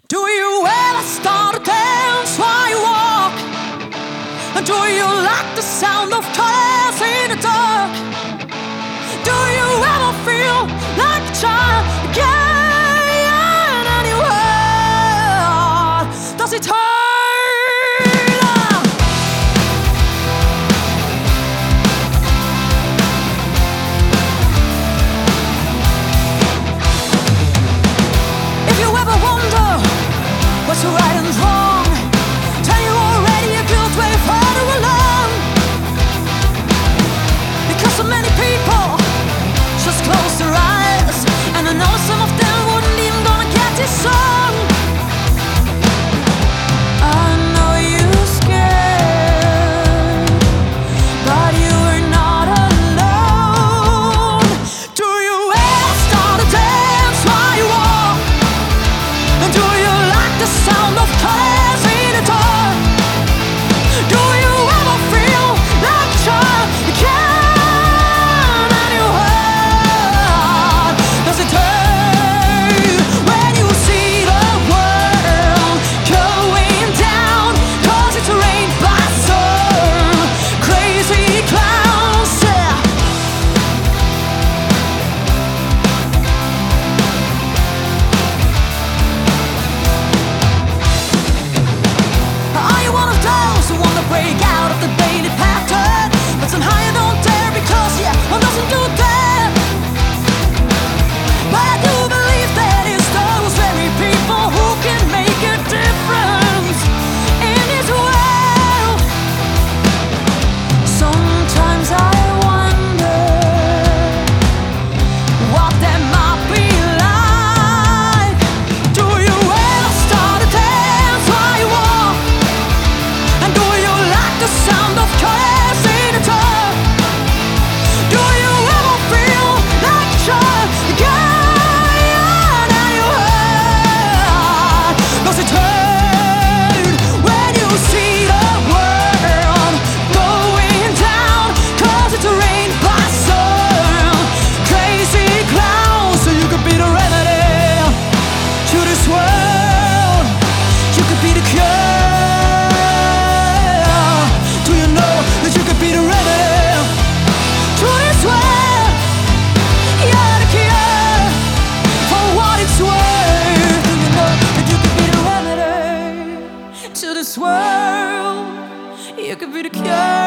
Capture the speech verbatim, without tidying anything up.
Do you ever start to dance while you walk? And do you like the sound of colors in the dark? Do you ever feel like a child again? And your heart, does it hurt? If you ever wonder what's right and wrong, tell you already a good way further along. Because so many people just close their eyes, and I know some of them wouldn't even gonna get this song. I know you're scared, but you are not alone. Do you ever start to dance while you walk? And do you like the sound of colors in the dark? Do you ever feel like a child again? And your heart, does it hurt when you see the world going down? 'Cause it's rained by some crazy clowns, yeah. Are you one of those who want to break out of the daily pattern, but somehow you don't dare because, yeah, one doesn't do that? But I do believe that it's those very people who can make a difference in this world. Sometimes I wonder what that might be like. Do you ever start to dance while you walk? And do you like the sound of colors in the dark? Do you ever feel like a child again? And your heart, does it hurt when you see the world going down? 'Cause it's rained by some crazy clowns. So you could be the remedy to this world. You could be the cure. Do you know that you could be the remedy to this world? You're the cure for what it's worth. Do you know that you could be the remedy to this world? You could be the cure.